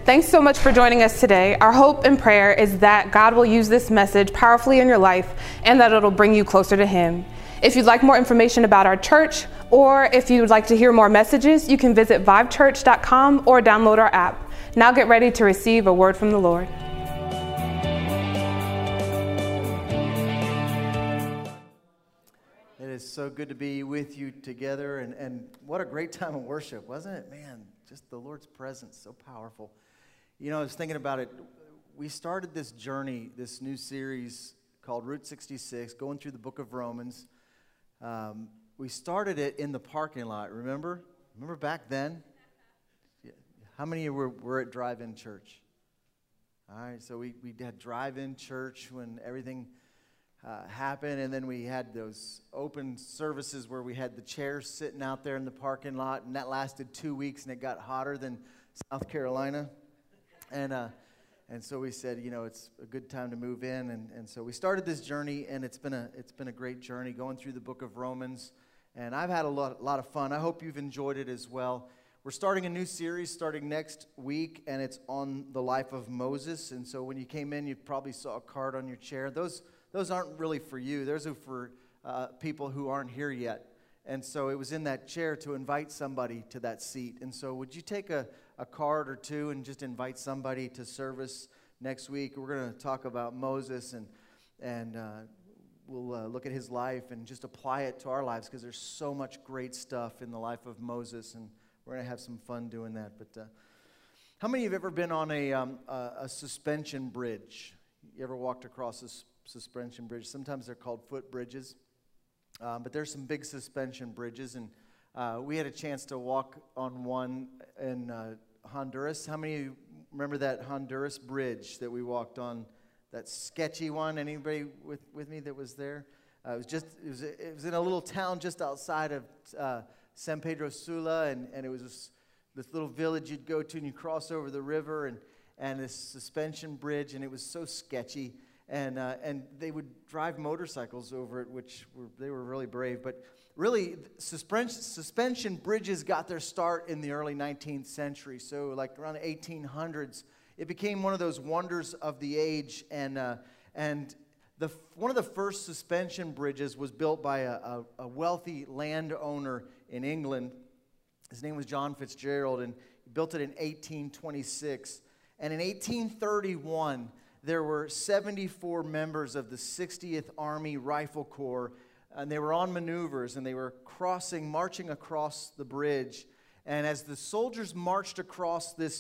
Thanks so much for joining us today. Our hope and prayer is that God will use this message powerfully in your life and that it'll bring you closer to Him. If you'd like more information about our church, or if you'd like to hear more messages, you can visit vivechurch.com or download our app. Now get ready to receive a word from the Lord. It is so good to be with you together, and what a great time of worship, wasn't it? Man, just the Lord's presence, so powerful. You know, I was thinking about it. We started this journey, this new series called Route 66, going through the book of Romans. We started it in the parking lot, remember? Remember back then? How many of you were at drive-in church? All right, so we had drive-in church when everything happened, and then we had those open services where we had the chairs sitting out there in the parking lot, and that lasted 2 weeks, and it got hotter than South Carolina. And so we said, you know, it's a good time to move in, and so we started this journey, and it's been a great journey going through the book of Romans, and I've had a lot of fun. I hope you've enjoyed it as well. We're starting a new series starting next week, and it's on the life of Moses. And so when you came in, you probably saw a card on your chair. Those aren't really for you. Those are for people who aren't here yet. And so it was in that chair to invite somebody to that seat. And so would you take a card or two and just invite somebody to service next week? We're going to talk about Moses, and we'll look at his life and just apply it to our lives, because there's so much great stuff in the life of Moses, and we're going to have some fun doing that. But how many of you have ever been on a suspension bridge? You ever walked across a suspension bridge? Sometimes they're called foot bridges, but there's some big suspension bridges, and we had a chance to walk on one in Honduras. How many of you remember that Honduras bridge that we walked on? That sketchy one. Anybody with me that was there? It was in a little town just outside of San Pedro Sula, and it was this little village you'd go to, and you cross over the river, and this suspension bridge, and it was so sketchy, and they would drive motorcycles over it, they were really brave. But really, suspension bridges got their start in the early 19th century, so like around the 1800s. It became one of those wonders of the age, and one of the first suspension bridges was built by a wealthy landowner in England. His name was John Fitzgerald, and he built it in 1826. And in 1831, there were 74 members of the 60th Army Rifle Corps, and they were on maneuvers, and they were marching across the bridge. And as the soldiers marched across this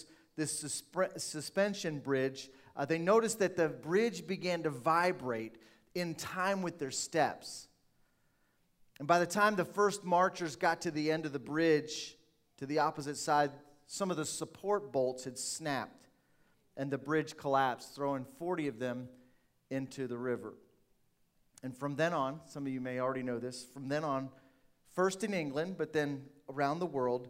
suspension bridge, they noticed that the bridge began to vibrate in time with their steps. And by the time the first marchers got to the end of the bridge, to the opposite side, some of the support bolts had snapped, and the bridge collapsed, throwing 40 of them into the river. And from then on, some of you may already know this, from then on, first in England, but then around the world,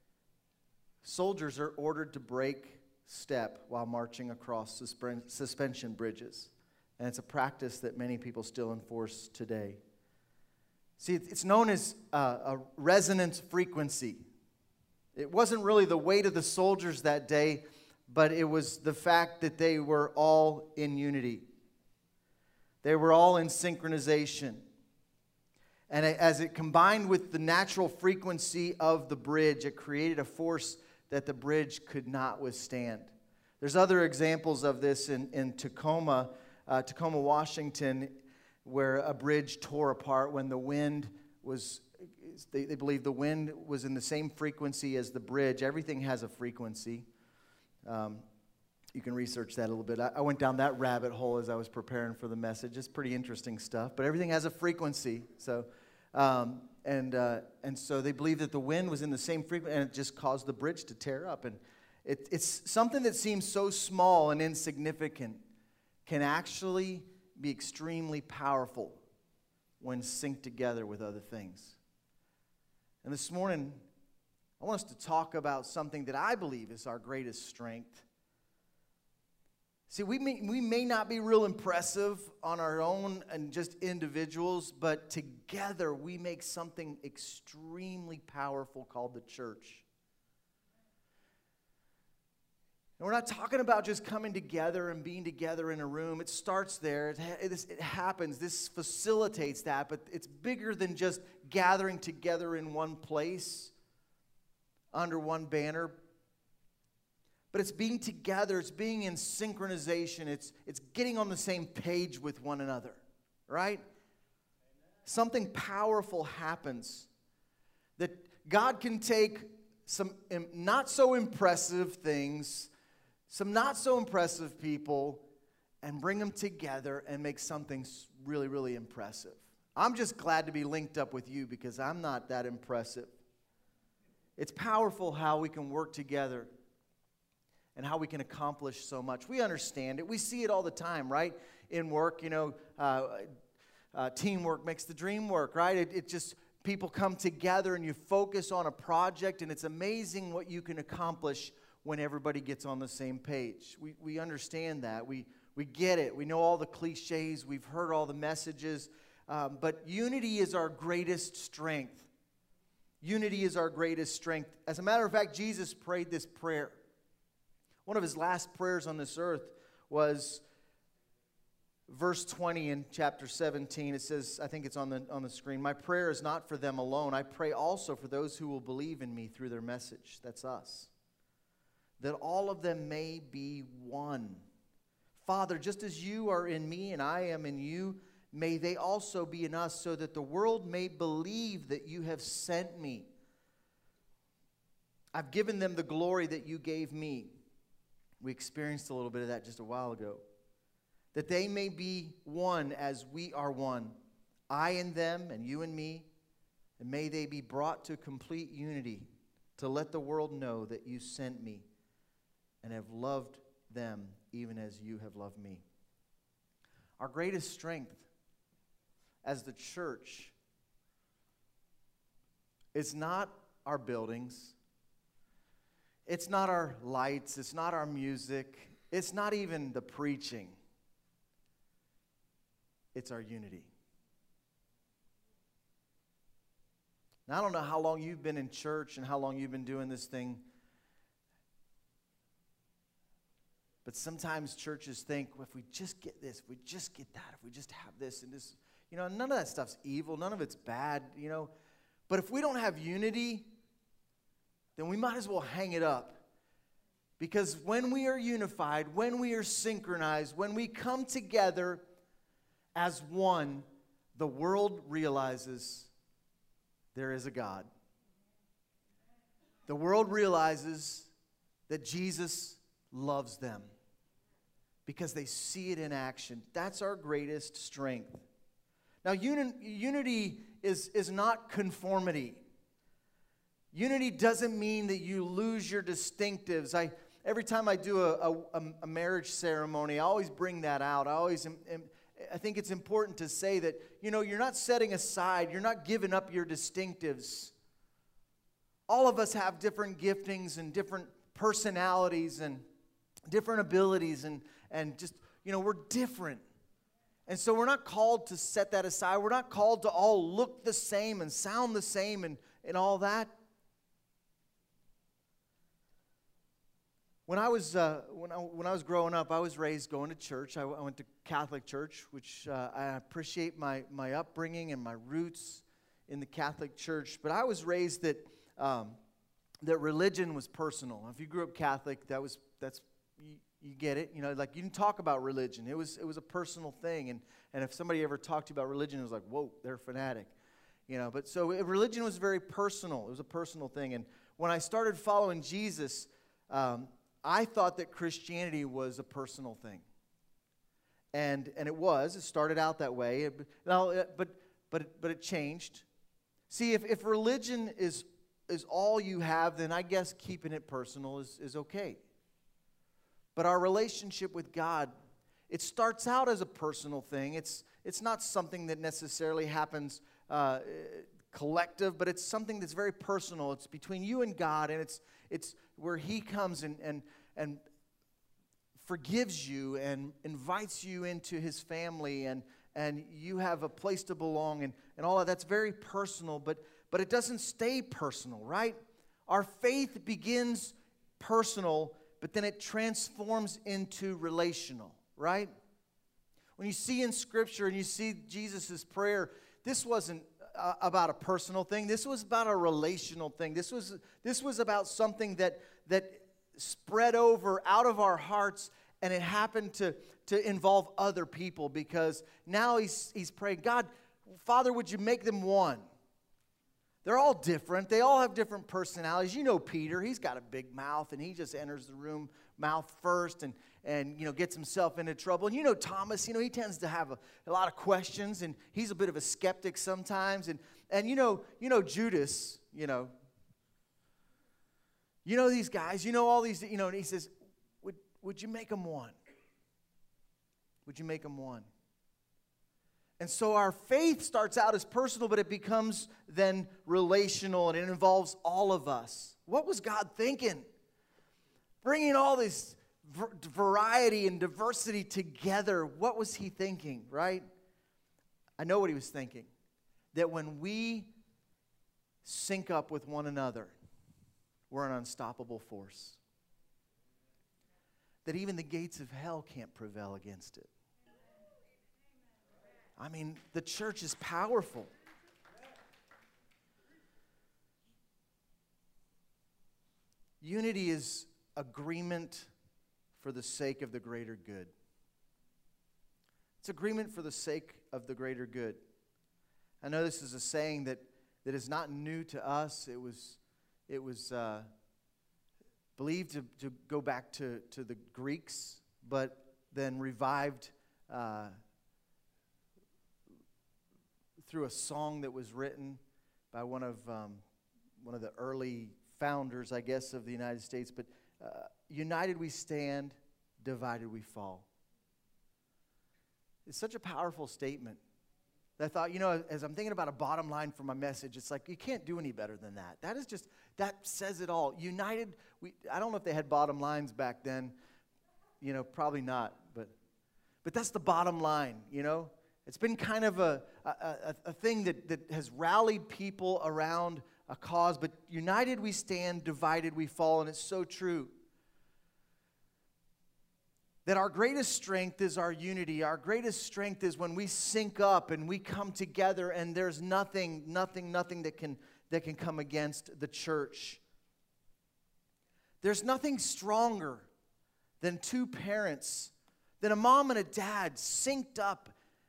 soldiers are ordered to break step while marching across suspension bridges. And it's a practice that many people still enforce today. See, it's known as a resonance frequency. It wasn't really the weight of the soldiers that day, but it was the fact that they were all in unity. They were all in synchronization. And as it combined with the natural frequency of the bridge, it created a force that the bridge could not withstand. There's other examples of this in Tacoma, Washington, where a bridge tore apart when the wind was, they believe the wind was in the same frequency as the bridge. Everything has a frequency. You can research that a little bit. I went down that rabbit hole as I was preparing for the message. It's pretty interesting stuff, but everything has a frequency. So, and so they believe that the wind was in the same frequency, and it just caused the bridge to tear up. And it's something that seems so small and insignificant can actually be extremely powerful when synced together with other things. And this morning, I want us to talk about something that I believe is our greatest strength. See, we may not be real impressive on our own and just individuals, but together we make something extremely powerful called the church. And we're not talking about just coming together and being together in a room. It starts there. It happens. This facilitates that, but it's bigger than just gathering together in one place under one banner. But it's being together. It's being in synchronization. It's getting on the same page with one another, right? Something powerful happens. That God can take some not so impressive things, some not so impressive people, and bring them together and make something really, really impressive. I'm just glad to be linked up with you because I'm not that impressive. It's powerful how we can work together and how we can accomplish so much. We understand it. We see it all the time, right? In work, teamwork makes the dream work, right? It just, people come together and you focus on a project, and it's amazing what you can accomplish when everybody gets on the same page. We understand that. We get it. We know all the cliches. We've heard all the messages. But unity is our greatest strength. Unity is our greatest strength. As a matter of fact, Jesus prayed this prayer. One of his last prayers on this earth was verse 20 in chapter 17. It says, I think it's on the screen, "My prayer is not for them alone. I pray also for those who will believe in me through their message." That's us. "That all of them may be one. Father, just as you are in me and I am in you, may they also be in us, so that the world may believe that you have sent me. I've given them the glory that you gave me." We experienced a little bit of that just a while ago. "That they may be one as we are one, I and them and you and me, and may they be brought to complete unity, to let the world know that you sent me and have loved them even as you have loved me." Our greatest strength as the church is not our buildings. It's not our lights. It's not our music. It's not even the preaching. It's our unity. Now, I don't know how long you've been in church and how long you've been doing this thing, but sometimes churches think, well, if we just get this, if we just get that, if we just have this and this, none of that stuff's evil, none of it's bad, But if we don't have unity, then we might as well hang it up. Because when we are unified, when we are synchronized, when we come together as one, the world realizes there is a God. The world realizes that Jesus loves them because they see it in action. That's our greatest strength. Now, unity is not conformity. Unity doesn't mean that you lose your distinctives. Every time I do a marriage ceremony, I always bring that out. I think it's important to say that, you're not setting aside, you're not giving up your distinctives. All of us have different giftings and different personalities and different abilities and just, we're different. And so we're not called to set that aside. We're not called to all look the same and sound the same and all that. When I was growing up, I was raised going to church. I went to Catholic church, which I appreciate my upbringing and my roots in the Catholic church. But I was raised that religion was personal. If you grew up Catholic, you get it. You didn't talk about religion. It was a personal thing. And if somebody ever talked to you about religion, it was like, whoa, they're a fanatic. But so religion was very personal. It was a personal thing. And when I started following Jesus, I thought that Christianity was a personal thing. And it was. It started out that way. But it changed. See, if religion is all you have, then I guess keeping it personal is okay. But our relationship with God, it starts out as a personal thing. It's not something that necessarily happens collective, but it's something that's very personal. It's between you and God, and it's where He comes and forgives you and invites you into His family, and you have a place to belong, and all of that's very personal, but it doesn't stay personal, right? Our faith begins personal but then it transforms into relational, right? When you see in Scripture and you see Jesus' prayer, this wasn't about a personal thing. This was about a relational thing. This was about something that spread over out of our hearts, and it happened to involve other people, because now he's praying, God, Father, would you make them one? They're all different. They all have different personalities. You know Peter, he's got a big mouth, and he just enters the room mouth first and gets himself into trouble. And you know Thomas, he tends to have a lot of questions, and he's a bit of a skeptic sometimes. And you know Judas, you know these guys, all these, and he says, would you make them one? Would you make them one? And so our faith starts out as personal, but it becomes then relational, and it involves all of us. What was God thinking? Bringing all this variety and diversity together. What was he thinking, right? I know what he was thinking. That when we sync up with one another, we're an unstoppable force. That even the gates of hell can't prevail against it. I mean, the church is powerful. Unity is agreement for the sake of the greater good. It's agreement for the sake of the greater good. I know this is a saying that is not new to us. It was believed to go back to the Greeks, but then revived through a song that was written by one of the early founders, I guess, of the United States. But united we stand, divided we fall. It's such a powerful statement. I thought, as I'm thinking about a bottom line for my message, it's like, you can't do any better than that. That says it all. United, I don't know if they had bottom lines back then. Probably not. But that's the bottom line, It's been kind of a thing that has rallied people around a cause. But united we stand, divided we fall. And it's so true. That our greatest strength is our unity. Our greatest strength is when we sync up and we come together, and there's nothing that can come against the church. There's nothing stronger than two parents, than a mom and a dad synced up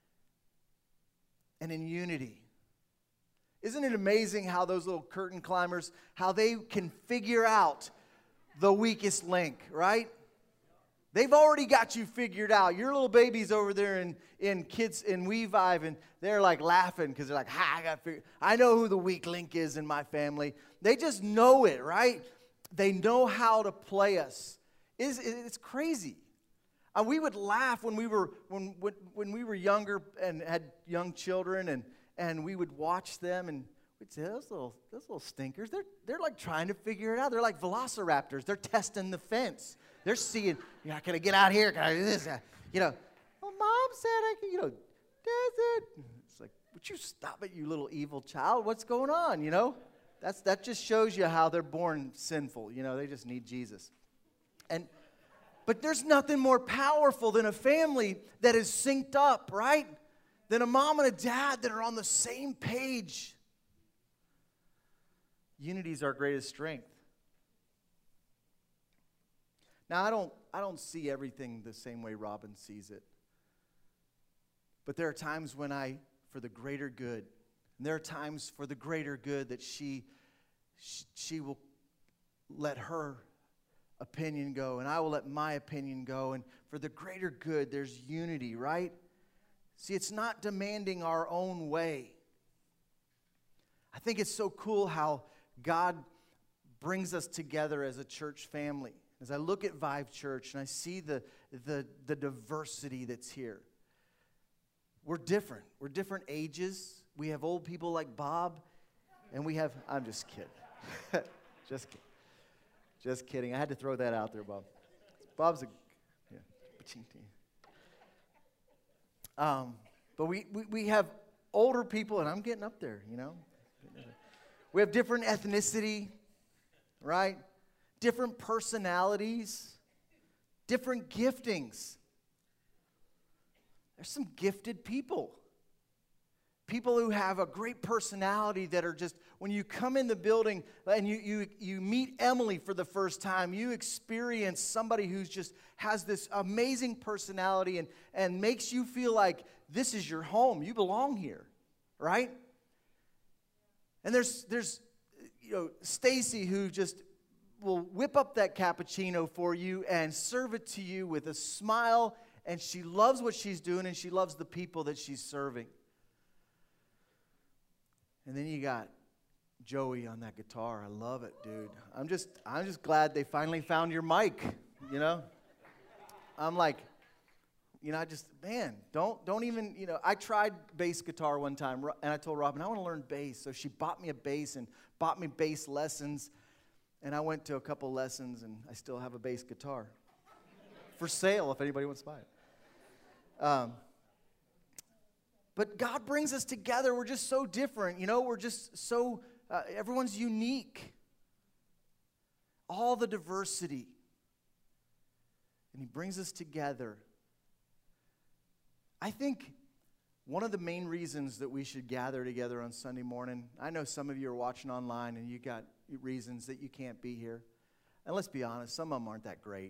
and in unity. Isn't it amazing how those little curtain climbers, how they can figure out the weakest link, right? They've already got you figured out. Your little baby's over there in Kids in Wevive, and they're like laughing because they're like, I know who the weak link is in my family. They just know it, right? They know how to play us. It's crazy. We would laugh when we were younger and had young children, and we would watch them, and we'd say, those little stinkers, they're like trying to figure it out. They're like velociraptors. They're testing the fence. They're seeing, can I get out here? Can I do this? Well, Mom said I can, does it? It's like, would you stop it, you little evil child? What's going on, That just shows you how they're born sinful. They just need Jesus. But there's nothing more powerful than a family that is synced up, right? Than a mom and a dad that are on the same page. Unity is our greatest strength. Now, I don't see everything the same way Robin sees it. But there are times when for the greater good, and there are times for the greater good that she will let her opinion go, and I will let my opinion go, and for the greater good, there's unity, right? See, it's not demanding our own way. I think it's so cool how God brings us together as a church family. As I look at Vive Church and I see the diversity that's here. We're different. We're different ages. We have old people like Bob, and we have, I'm just kidding. Just kidding. I had to throw that out there, Bob. Bob's but we have older people, and I'm getting up there, We have different ethnicity, right? Different personalities. different giftings. There's some gifted people. People who have a great personality that are just, when you come in the building and you meet Emily for the first time, you experience somebody who's just has this amazing personality and makes you feel like this is your home. You belong here, right? And there's Stacy, who just will whip up that cappuccino for you and serve it to you with a smile, and she loves what she's doing and she loves the people that she's serving. And then you got Joey on that guitar. I love it, dude. I'm just glad they finally found your mic, you know? I'm like, don't even, I tried bass guitar one time, and I told Robin, I want to learn bass. So she bought me a bass and bought me bass lessons, and I went to a couple lessons, and I still have a bass guitar for sale if anybody wants to buy it. But God brings us together. We're just so different. We're just so, everyone's unique. All the diversity. And He brings us together. I think one of the main reasons that we should gather together on Sunday morning, I know some of you are watching online and you got reasons that you can't be here. And let's be honest, some of them aren't that great.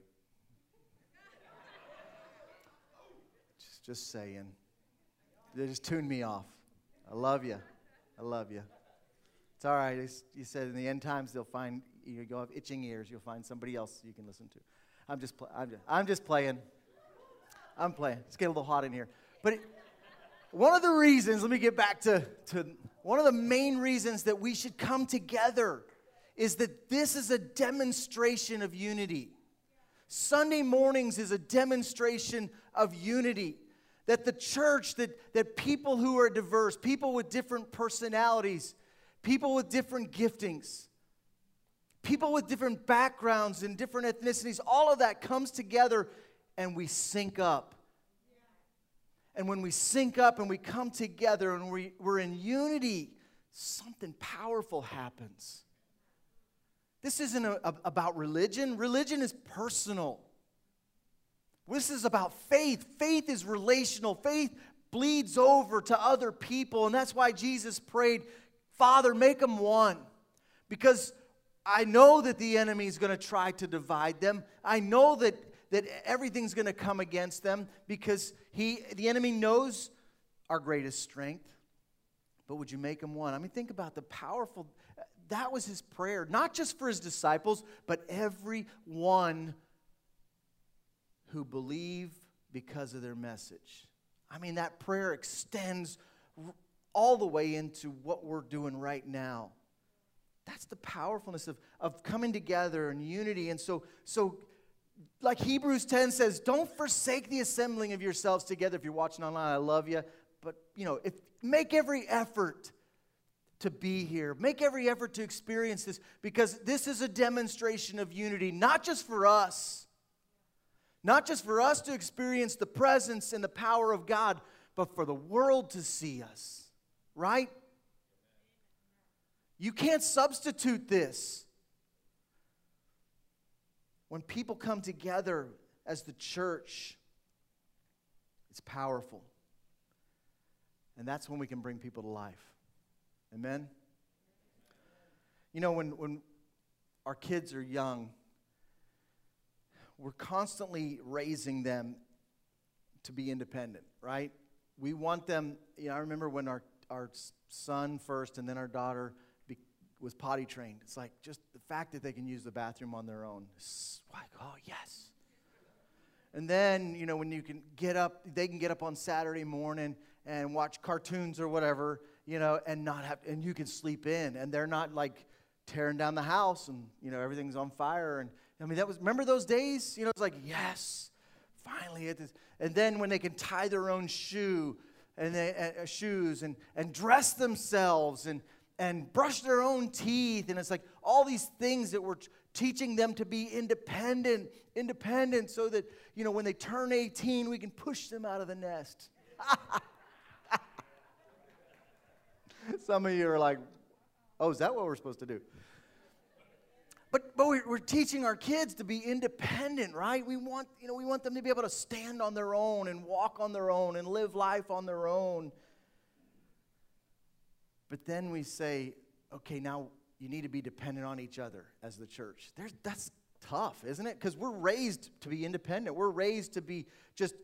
Just saying. They just tuned me off. I love you. I love you. It's all right. You said in the end times they'll find, you'll have itching ears. You'll find somebody else you can listen to. I'm just playing. I'm playing. It's getting a little hot in here. But one of the reasons, let me get back to one of the main reasons that we should come together is that this is a demonstration of unity. Sunday mornings is a demonstration of unity. That the church, that people who are diverse, people with different personalities, people with different giftings, people with different backgrounds and different ethnicities, all of that comes together and we sync up. And when we sync up and we come together and we're in unity, something powerful happens. This isn't about religion. Religion is personal. This is about faith. Faith is relational. Faith bleeds over to other people. And that's why Jesus prayed, Father, make them one. Because I know that the enemy is going to try to divide them. I know that everything's going to come against them because the enemy knows our greatest strength. But would you make them one? I mean, think about the powerful, that was his prayer. Not just for his disciples, but everyone who believe because of their message. I mean, that prayer extends all the way into what we're doing right now. That's the powerfulness of coming together in unity. And so like Hebrews 10 says, don't forsake the assembling of yourselves together. If you're watching online, I love you. But, make every effort to be here. Make every effort to experience this, because this is a demonstration of unity, not just for us. Not just for us to experience the presence and the power of God, but for the world to see us, right? You can't substitute this. When people come together as the church, it's powerful. And that's when we can bring people to life. Amen? When our kids are young, we're constantly raising them to be independent, right? We want them, I remember when our son first and then our daughter was potty trained. It's like just the fact that they can use the bathroom on their own. It's like, oh, yes. And then, when you can get up, they can get up on Saturday morning and watch cartoons or whatever, and you can sleep in. And they're not like tearing down the house and, everything's on fire. And remember those days? It's like, yes, finally. And then when they can tie their own shoes and dress themselves and brush their own teeth. And it's like all these things that we're teaching them to be independent so that, when they turn 18, we can push them out of the nest. Some of you are like, oh, is that what we're supposed to do? But we're teaching our kids to be independent, right? We want them to be able to stand on their own and walk on their own and live life on their own. But then we say, okay, now you need to be dependent on each other as the church. That's tough, isn't it? Because we're raised to be independent. We're raised to be just,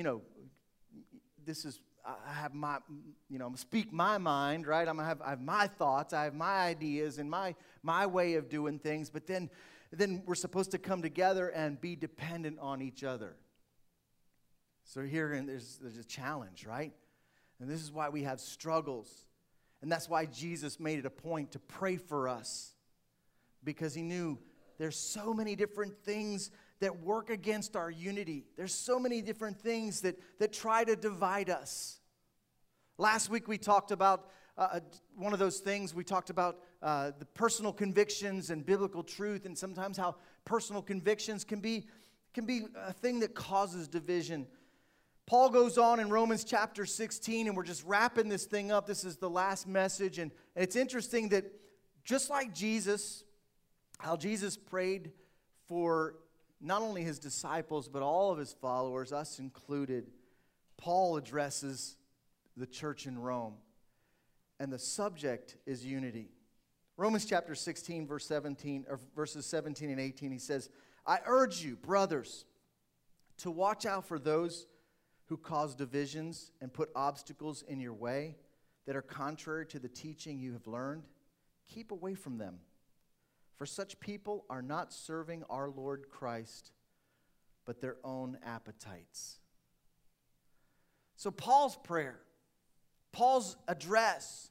I have my, speak my mind, right? I have my thoughts, I have my ideas and my way of doing things. But then we're supposed to come together and be dependent on each other. So here there's a challenge, right? And this is why we have struggles. And that's why Jesus made it a point to pray for us. Because he knew there's so many different things that work against our unity. There's so many different things that try to divide us. Last week we talked about one of those things. We talked about the personal convictions and biblical truth, and sometimes how personal convictions can be a thing that causes division. Paul goes on in Romans chapter 16, and we're just wrapping this thing up. This is the last message, and it's interesting that just like Jesus, how Jesus prayed for not only his disciples, but all of his followers, us included, Paul addresses the church in Rome, and the subject is unity. Romans chapter 16, verses 17 and 18, he says, I urge you, brothers, to watch out for those who cause divisions and put obstacles in your way that are contrary to the teaching you have learned. Keep away from them. For such people are not serving our Lord Christ, but their own appetites. So Paul's prayer, Paul's address,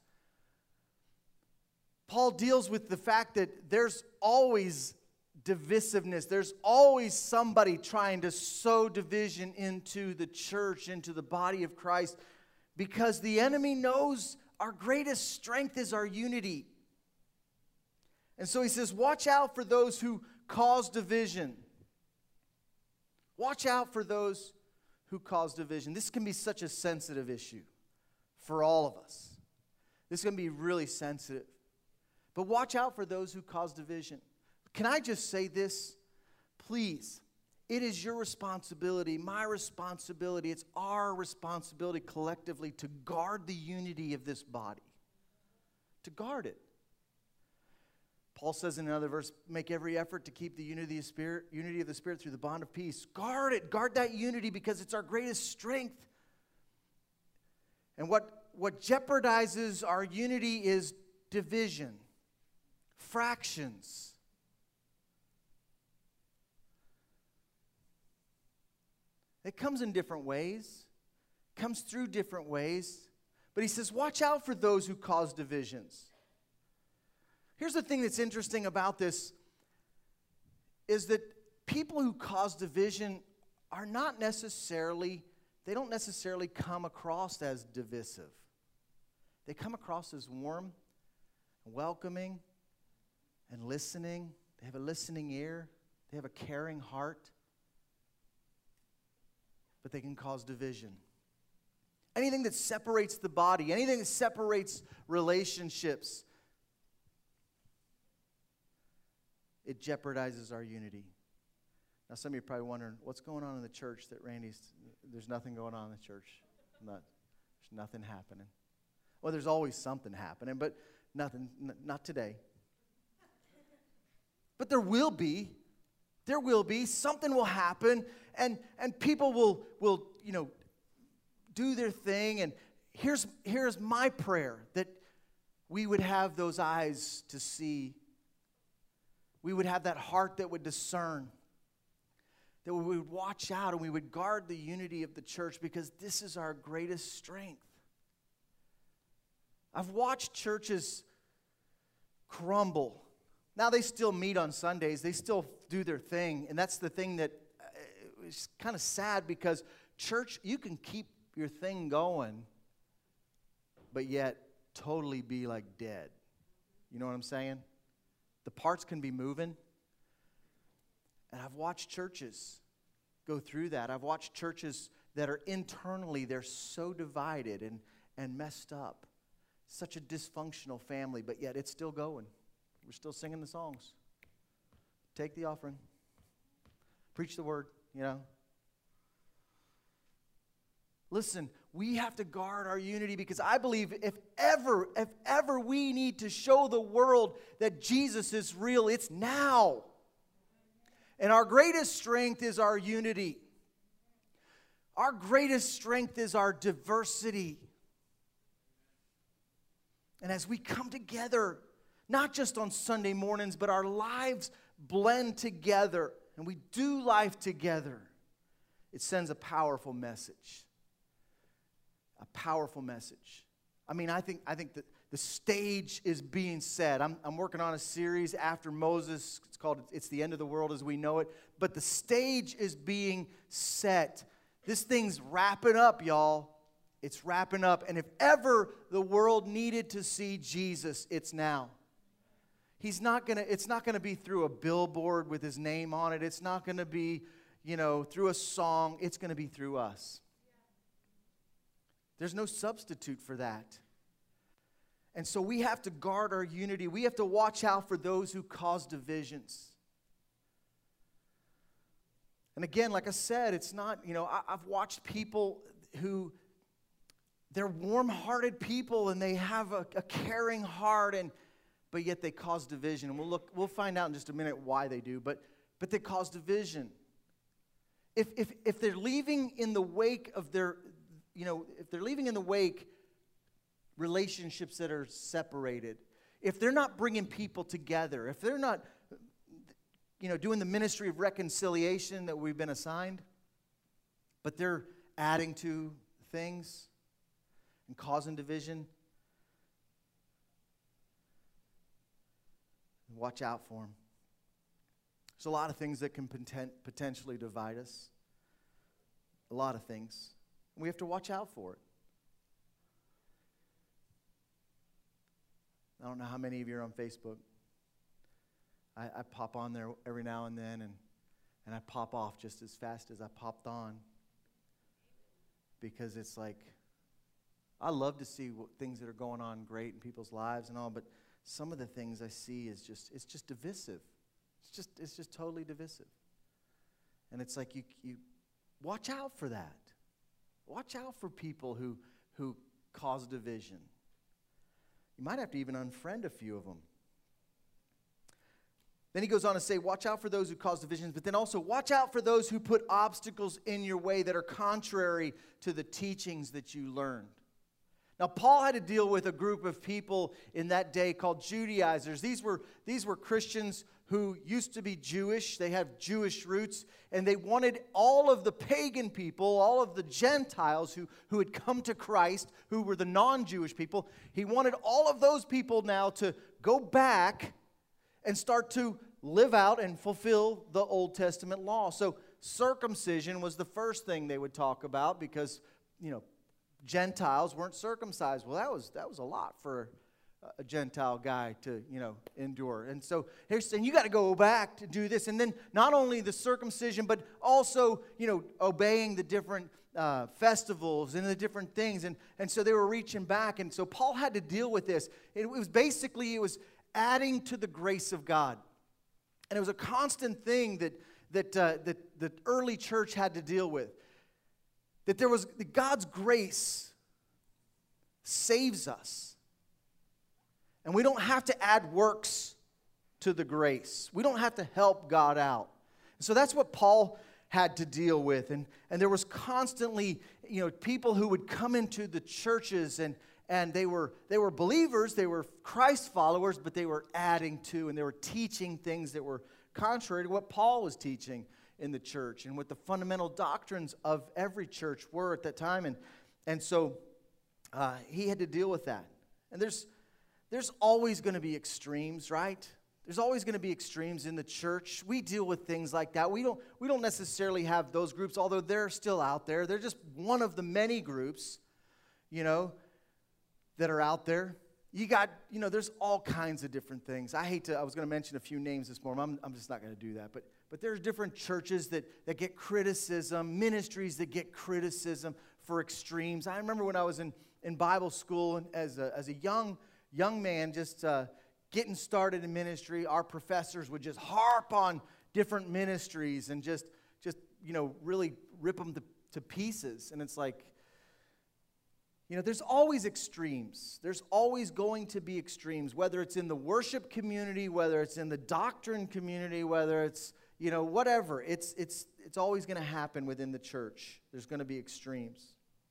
Paul deals with the fact that there's always divisiveness. There's always somebody trying to sow division into the church, into the body of Christ, because the enemy knows our greatest strength is our unity. And so he says, watch out for those who cause division. Watch out for those who cause division. This can be such a sensitive issue for all of us. This is going to be really sensitive. But watch out for those who cause division. Can I just say this? Please, it is your responsibility, my responsibility, it's our responsibility collectively to guard the unity of this body. To guard it. Paul says in another verse, make every effort to keep the unity of the Spirit through the bond of peace. Guard it. Guard that unity because it's our greatest strength. And what jeopardizes our unity is division, fractions. It comes in different ways, comes through different ways. But he says, watch out for those who cause divisions. Here's the thing that's interesting about this is that people who cause division are not necessarily, they don't necessarily come across as divisive. They come across as warm, welcoming, and listening. They have a listening ear. They have a caring heart. But they can cause division. Anything that separates the body, anything that separates relationships, it jeopardizes our unity. Now, some of you are probably wondering, what's going on in the church that there's nothing going on in the church. There's nothing happening. Well, there's always something happening, but nothing, not today. But there will be. There will be. Something will happen, and people will do their thing. And here's my prayer, that we would have those eyes to see. We would have that heart that would discern. That we would watch out and we would guard the unity of the church, because this is our greatest strength. I've watched churches crumble. Now they still meet on Sundays. They still do their thing. And that's the thing that is kind of sad, because church, you can keep your thing going, but yet totally be like dead. You know what I'm saying? The parts can be moving. And I've watched churches go through that. I've watched churches that are internally, they're so divided and messed up. Such a dysfunctional family, but yet it's still going. We're still singing the songs. take the offering. Preach the word, you know. Listen, we have to guard our unity because I believe if ever we need to show the world that Jesus is real, it's now. And our greatest strength is our unity. Our greatest strength is our diversity. And as we come together, not just on Sunday mornings, but our lives blend together and we do life together, it sends a powerful message. A powerful message. I mean, I think that the stage is being set. I'm working on a series after Moses. It's called It's the End of the World as We Know It. But the stage is being set. This thing's wrapping up, y'all. It's wrapping up. And if ever the world needed to see Jesus, it's now. It's not gonna be through a billboard with his name on it. It's not gonna be, through a song. It's gonna be through us. There's no substitute for that. And so we have to guard our unity. We have to watch out for those who cause divisions. And again, like I said, it's not, I've watched people who, they're warm-hearted people and they have a caring heart, but yet they cause division. And we'll find out in just a minute why they do, but they cause division. If they're leaving in the wake of their, if they're leaving in the wake relationships that are separated, if they're not bringing people together, if they're not, doing the ministry of reconciliation that we've been assigned, but they're adding to things and causing division, watch out for them. There's a lot of things that can potentially divide us. A lot of things. We have to watch out for it. I don't know how many of you are on Facebook. I pop on there every now and then, and I pop off just as fast as I popped on. Because it's like, I love to see things that are going on great in people's lives and all, but some of the things I see is it's just divisive. It's just totally divisive. And it's like you watch out for that. Watch out for people who cause division. You might have to even unfriend a few of them. Then he goes on to say, watch out for those who cause divisions, but then also watch out for those who put obstacles in your way that are contrary to the teachings that you learned. Now, Paul had to deal with a group of people in that day called Judaizers. These were Christians who used to be Jewish. They have Jewish roots, and they wanted all of the pagan people, all of the Gentiles who had come to Christ, who were the non-Jewish people. He wanted all of those people now to go back and start to live out and fulfill the Old Testament law. So circumcision was the first thing they would talk about because, Gentiles weren't circumcised. Well, that was a lot for a Gentile guy to, endure. And so here's saying you got to go back to do this. And then not only the circumcision, but also, obeying the different festivals and the different things. And so they were reaching back. And so Paul had to deal with this. It was adding to the grace of God. And it was a constant thing that the early church had to deal with. That God's grace saves us. And we don't have to add works to the grace. We don't have to help God out. So that's what Paul had to deal with. And there was constantly, people who would come into the churches and they were believers, they were Christ followers, but they were adding to and they were teaching things that were contrary to what Paul was teaching in the church and what the fundamental doctrines of every church were at that time. And so he had to deal with that. And there's always going to be extremes, right? There's always going to be extremes in the church. We deal with things like that. We don't necessarily have those groups, although they're still out there. They're just one of the many groups, that are out there. You got, there's all kinds of different things. I was going to mention a few names this morning. I'm just not going to do that. But there's different churches that get criticism, ministries that get criticism for extremes. I remember when I was in Bible school and as a young man, just getting started in ministry, our professors would just harp on different ministries and just really rip them to pieces. And it's like, there's always extremes. There's always going to be extremes, whether it's in the worship community, whether it's in the doctrine community, whether it's, whatever. It's always going to happen within the church. There's going to be extremes.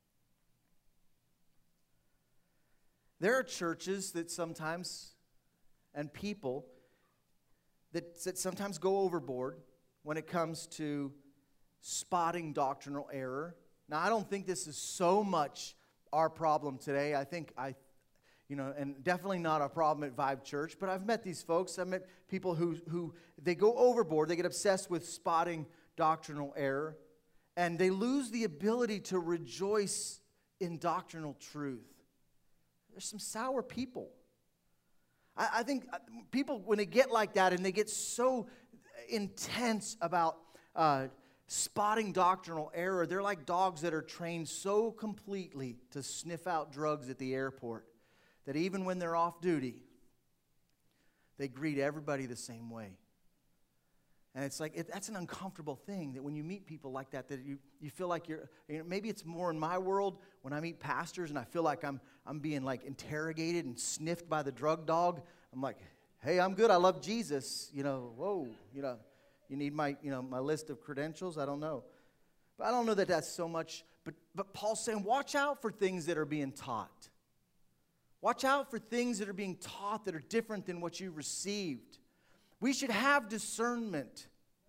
There are churches that sometimes, and people that sometimes go overboard when it comes to spotting doctrinal error. Now, I don't think this is so much our problem today. I think and definitely not a problem at Vibe Church, but I've met these folks. I've met people who they go overboard, they get obsessed with spotting doctrinal error, and they lose the ability to rejoice in doctrinal truth. There's some sour people. I think people, when they get like that and they get so intense about spotting doctrinal error, they're like dogs that are trained so completely to sniff out drugs at the airport that even when they're off duty, they greet everybody the same way. And it's like, that's an uncomfortable thing, that when you meet people like that you feel like maybe it's more in my world when I meet pastors and I feel like I'm being like interrogated and sniffed by the drug dog. I'm like, hey, I'm good, I love Jesus. Whoa, you need my list of credentials? I don't know. But I don't know that that's so much, but Paul's saying, watch out for things that are being taught. Watch out for things that are being taught that are different than what you received. We should have discernment.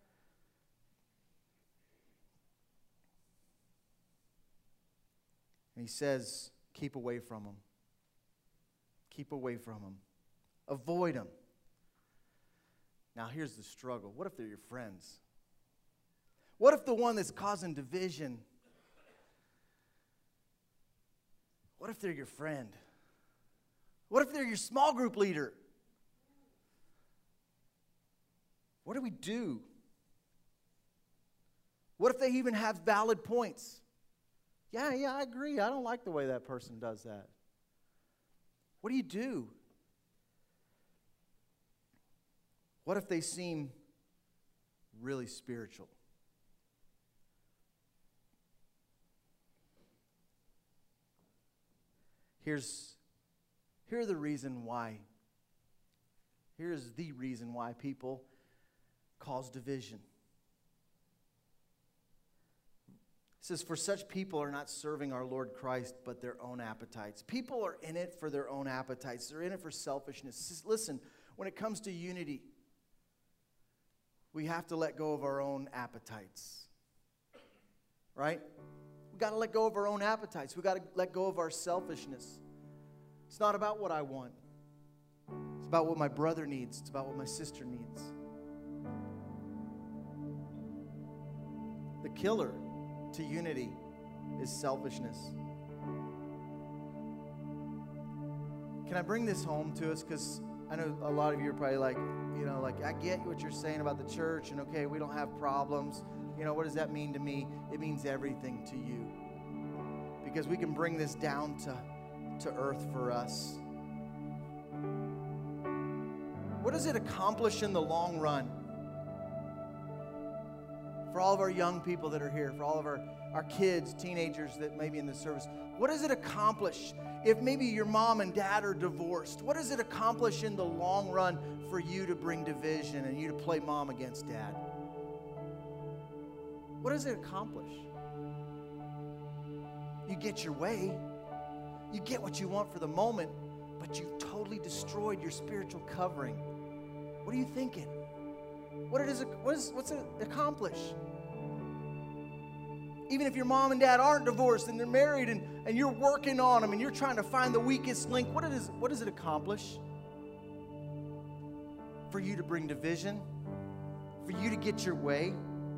And he says, keep away from them. Keep away from them. Avoid them. Now here's the struggle. What if they're your friends? What if the one that's causing division, what if they're your friend? What if they're your small group leader? What do we do? What if they even have valid points? Yeah, I agree. I don't like the way that person does that. What do you do? What if they seem really spiritual? Here is the reason why people cause division. It says, for such people are not serving our Lord Christ, but their own appetites. People are in it for their own appetites. They're in it for selfishness. Listen, when it comes to unity, we have to let go of our own appetites. Right? We've got to let go of our own appetites. We've got to let go of our selfishness. It's not about what I want. It's about what my brother needs. It's about what my sister needs. The killer to unity is selfishness. Can I bring this home to us? Because I know a lot of you are probably like, I get what you're saying about the church, and okay, we don't have problems. What does that mean to me? It means everything to you. Because we can bring this down to earth for us. What does it accomplish in the long run? For all of our young people that are here, for all of our kids, teenagers that may be in the service, what does it accomplish if maybe your mom and dad are divorced? What does it accomplish in the long run for you to bring division and you to play mom against dad? What does it accomplish? You get your way. You get what you want for the moment, but you've totally destroyed your spiritual covering. What are you thinking? What's it accomplish? Even if your mom and dad aren't divorced and they're married and you're working on them and you're trying to find the weakest link, what does it accomplish? For you to bring division? For you to get your way?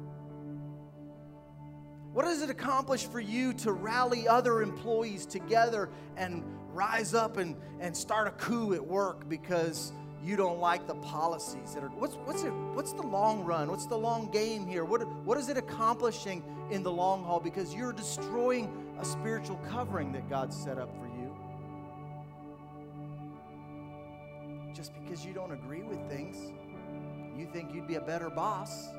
What does it accomplish for you to rally other employees together and rise up and start a coup at work because you don't like the policies that are... What's the long run? What's the long game here? What is it accomplishing in the long haul? Because you're destroying a spiritual covering that God set up for you. Just because because you don't agree with things. You think you'd be a better boss.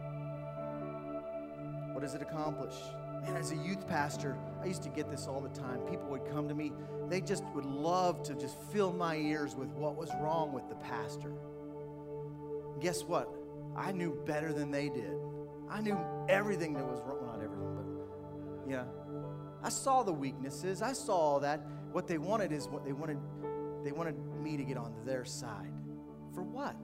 What does it accomplish? Man, as a youth pastor, I used to get this all the time. People would come to me. They just would love to just fill my ears with what was wrong with the pastor. Guess what? I knew better than they did. I knew everything that was wrong. Well, not everything, but yeah. I saw the weaknesses. I saw all that. What they wanted is what they wanted. They wanted me to get on their side. For what?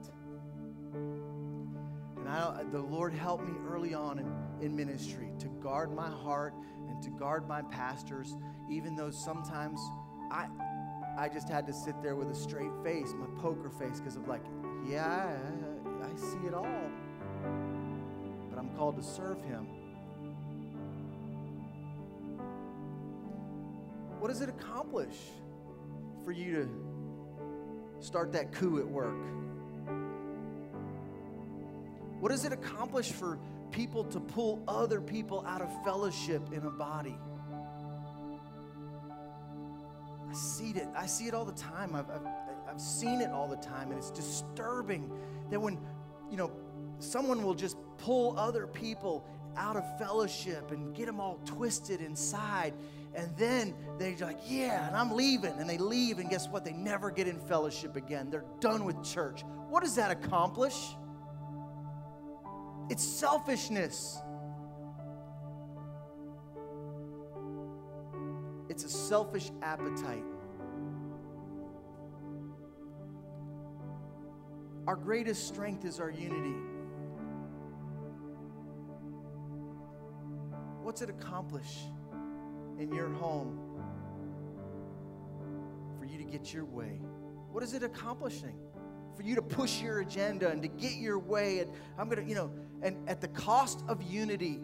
And the Lord helped me early on in ministry to guard my heart and to guard my pastors, even though sometimes I just had to sit there with a straight face, my poker face, because of like, yeah, I see it all. But I'm called to serve Him. What does it accomplish for you to start that coup at work? What does it accomplish for people to pull other people out of fellowship in a body? I see it all the time. I've seen it all the time, and it's disturbing that when, someone will just pull other people out of fellowship and get them all twisted inside, and then they're like, yeah, and I'm leaving, and they leave, and guess what? They never get in fellowship again. They're done with church. What does that accomplish? It's selfishness. It's a selfish appetite. Our greatest strength is our unity. What's it accomplish in your home for you to get your way? What is it accomplishing? For you to push your agenda and to get your way, and I'm going to, and at the cost of unity.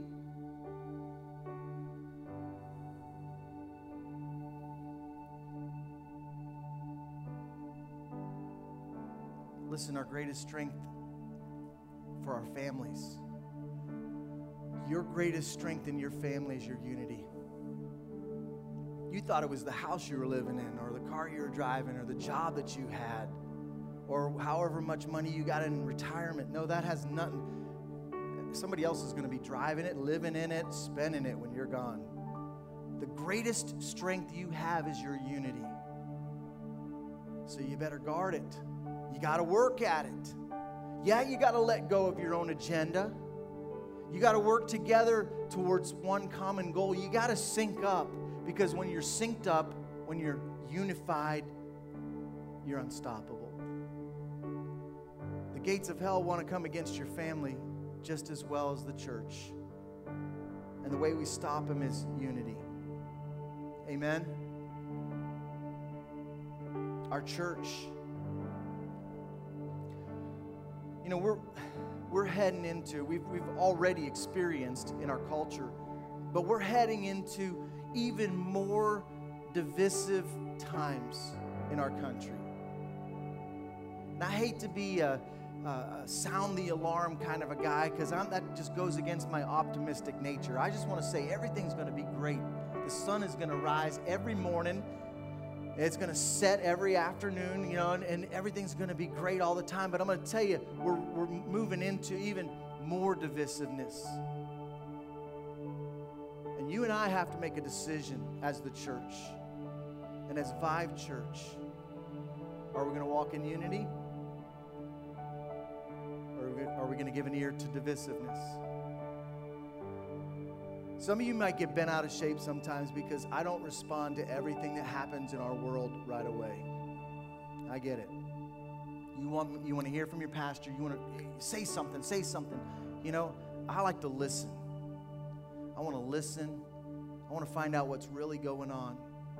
Listen, our greatest strength for our families, your greatest strength in your family is your unity. You thought it was the house you were living in, or the car you were driving, or the job that you had, or however much money you got in retirement. No, that has nothing. Somebody else is going to be driving it, living in it, spending it when you're gone. The greatest strength you have is your unity. So you better guard it. You got to work at it. Yeah, you got to let go of your own agenda. You got to work together towards one common goal. You got to sync up, because when you're synced up, when you're unified, you're unstoppable. The gates of hell want to come against your family just as well as the church. And the way we stop them is unity. Amen? Our church, we're heading into, we've already experienced in our culture, but we're heading into even more divisive times in our country. And I hate to be a sound the alarm kind of a guy, because that just goes against my optimistic nature. I just want to say everything's going to be great. The sun is going to rise every morning. It's going to set every afternoon, and everything's going to be great all the time. But I'm going to tell you, we're moving into even more divisiveness. And you and I have to make a decision as the church and as Vive Church. Are we going to walk in unity? Or are we going to give an ear to divisiveness? Some of you might get bent out of shape sometimes because I don't respond to everything that happens in our world right away. I get it. You want to hear from your pastor. You want to say something. I like to listen. I want to listen. I want to find out what's really going on.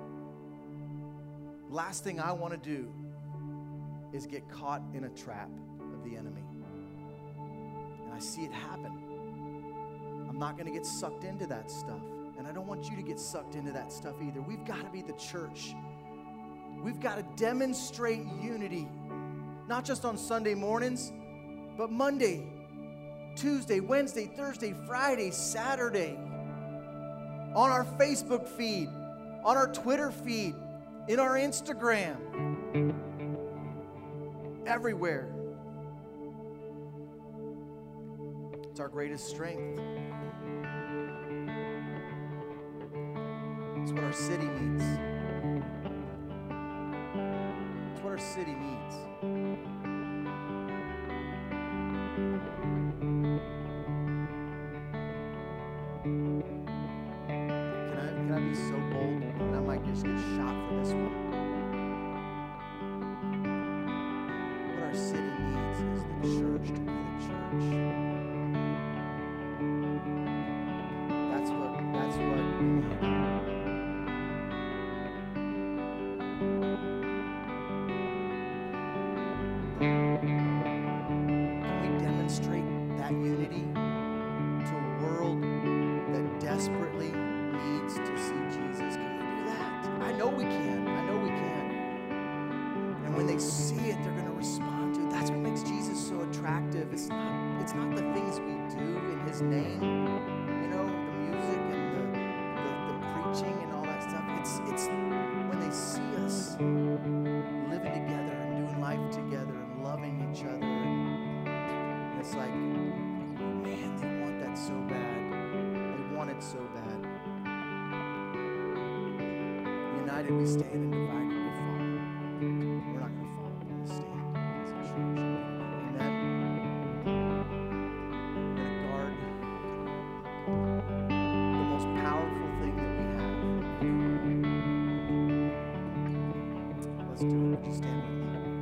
Last thing I want to do is get caught in a trap of the enemy. And I see it happen. I'm not going to get sucked into that stuff. And I don't want you to get sucked into that stuff either. We've got to be the church. We've got to demonstrate unity, not just on Sunday mornings, but Monday, Tuesday, Wednesday, Thursday, Friday, Saturday, on our Facebook feed, on our Twitter feed, in our Instagram. everywhere. It's our greatest strength. It's what our city needs. It's what our city needs. Can I be so bold? And I might just get shot for this one. What our city needs is the church to be the church. That's what we need. Can we demonstrate that unity to a world that desperately needs to see Jesus? Can we do that? I know we can. I know we can. And when they see it, they're going to respond to it. That's what makes Jesus so attractive. It's not the things we do in his name, you know, the music and the preaching and all that stuff. It's when they see us living together and doing life together and loving each other. And it's like, man, they want that so bad. They want it so bad. United we stand and divided we fall. We're not going to fall. We're going to stand as a church. Amen. We're going to guard the most powerful thing that we have. Let's do it. Would you stand with me?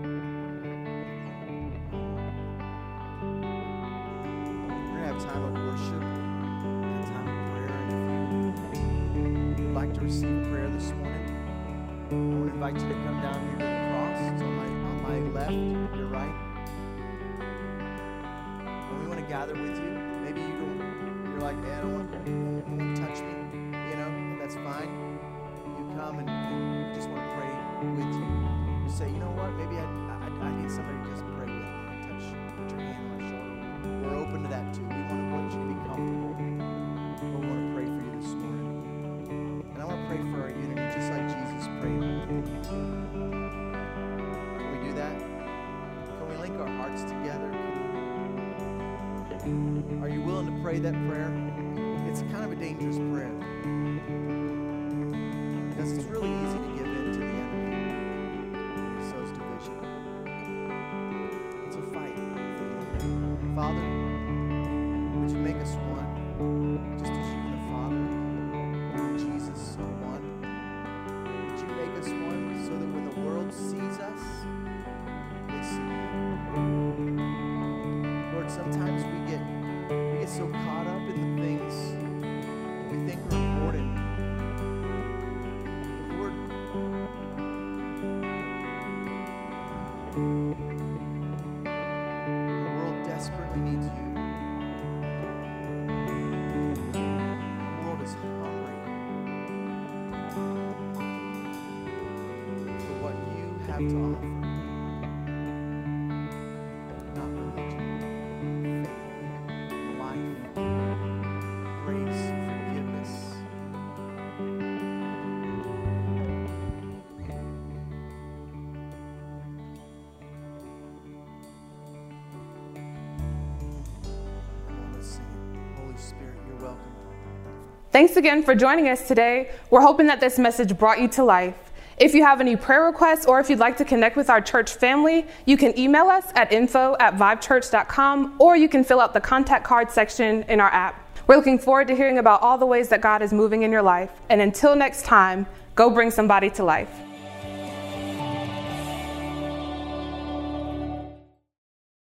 We're going to have time of worship and a time of prayer. And if you would like to receive prayer this morning, I want to invite you to come down here to the cross. It's on my left, your right. And we want to gather with you. Maybe you're like, man, I don't want to touch me. You know, and that's fine. You come and we just want to pray with you. You say, you know what? Maybe I need somebody to just pray with me and touch, put your hand on my shoulder. We're open to that too. We want you to be comfortable. But we want to pray for you this morning. And I want to pray for our unity just like Jesus prayed. Can we do that? Can we link our hearts together? Are you willing to pray that prayer? It's kind of a dangerous prayer. Because it's really easy to give in to the enemy. He sows division. It's a fight for you. Father, would you make us one? Just as you and the Father and Jesus are one. Would you make us one so that when the world sees us, they see you? Lord, sometimes we get so caught up in the things we think are important. Lord, the world desperately needs you. The world is hungry for what you have to offer. Not religion, faith, life, grace, forgiveness. Come on, let's sing it. Holy Spirit, you're welcome. Thanks again for joining us today. We're hoping that this message brought you to life. If you have any prayer requests or if you'd like to connect with our church family, you can email us at info@vibechurch.com or you can fill out the contact card section in our app. We're looking forward to hearing about all the ways that God is moving in your life. And until next time, go bring somebody to life.